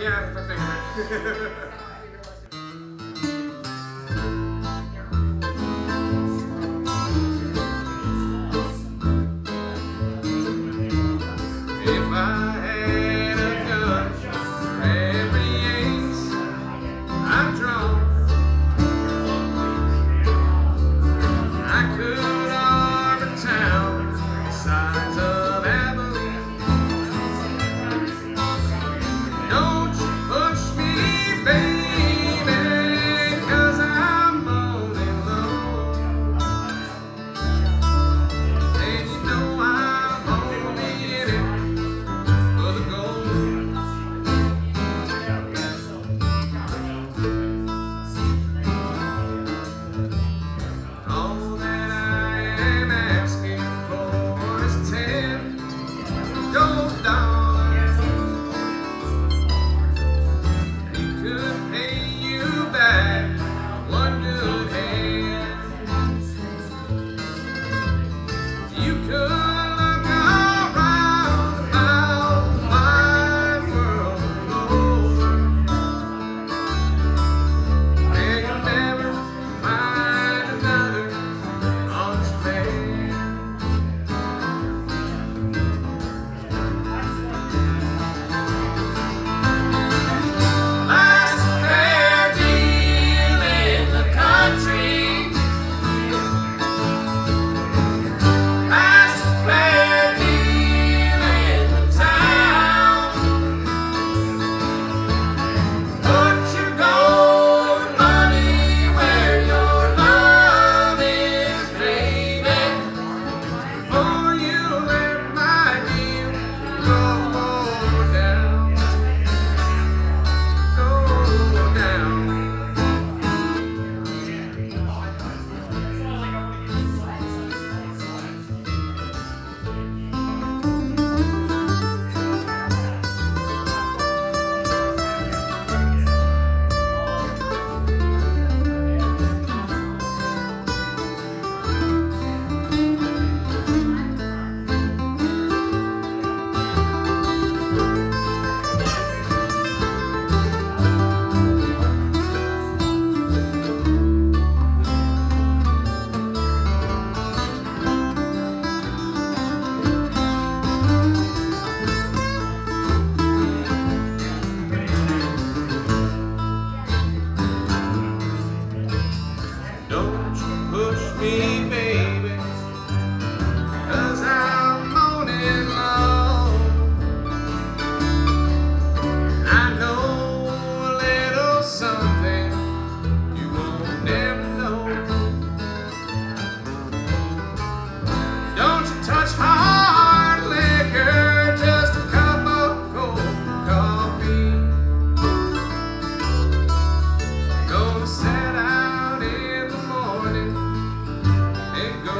Yeah, if I think of it. If I had a gun for every ace I've drawn, I could arm a town the size of Abilene. Don't you push me, baby, 'cause I'm moaning low. And you know I'm only in it for the gold. All that I am asking for is 10 gold dollars. He could pay you back one good hand. You could look around our wide world over, and you'll never find another honest man. Last fair deal in the country. Last fair deal in the town. Put your gold money where your love is, baby, before you let my deal go down. Go down. Don't you push me, baby, 'cause I'm moaning low. I know a little something you won't never know. Don't you touch hard liquor, just a cup of cold coffee. Gonna set out in the morning and go.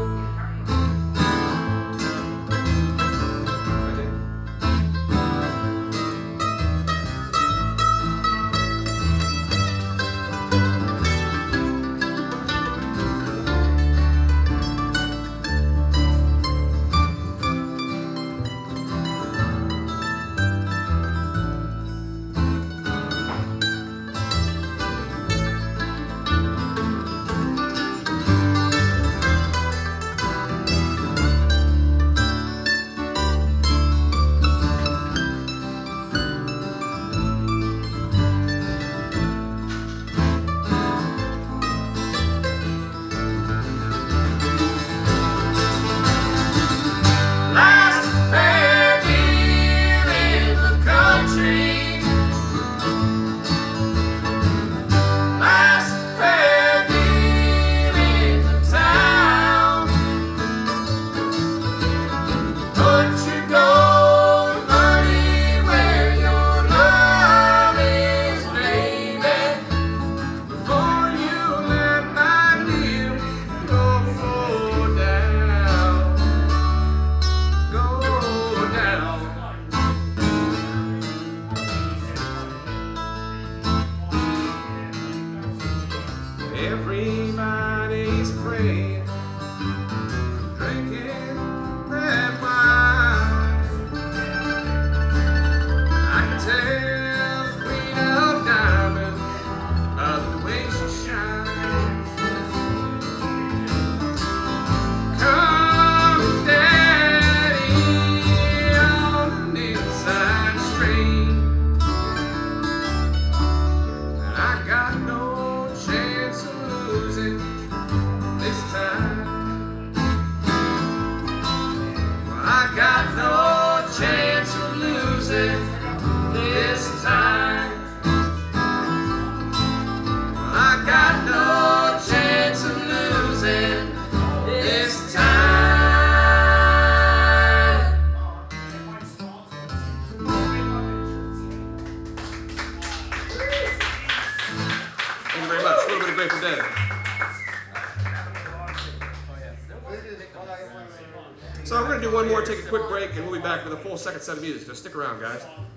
Last fair deal in the country. Last fair deal in the town. Put your gold money where your love is, baby, before you let my deal go down. Go down. Everybody's praying, drinking red wine. I can tell losing this time. I got no chance of losing this time. Thank you very much. A little bit of Grateful Dead. So we're going to do one more, take a quick break, and we'll be back with a full second set of music. So stick around, guys.